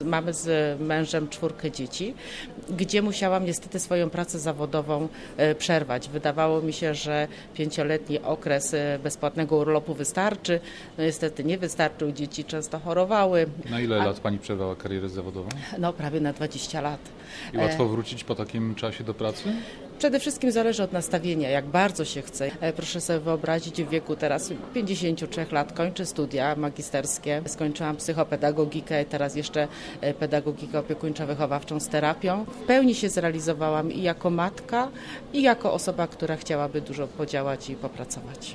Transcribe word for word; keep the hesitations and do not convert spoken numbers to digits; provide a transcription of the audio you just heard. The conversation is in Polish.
Mamy z mężem czwórkę dzieci, gdzie musiałam niestety swoją pracę zawodową przerwać. Wydawało mi się, że pięcioletni okres bezpłatnego urlopu wystarczy. No niestety nie wystarczył, dzieci często chorowały. Na ile A... lat Pani przerwała karierę zawodową? No prawie na dwadzieścia lat. I łatwo wrócić po takim czasie do pracy? Przede wszystkim zależy od nastawienia, jak bardzo się chce. Proszę sobie wyobrazić, w wieku teraz pięćdziesięciu trzech lat kończę studia magisterskie. Skończyłam psychopedagogikę, teraz jeszcze pedagogikę opiekuńczo-wychowawczą z terapią. W pełni się zrealizowałam i jako matka, i jako osoba, która chciałaby dużo podziałać i popracować.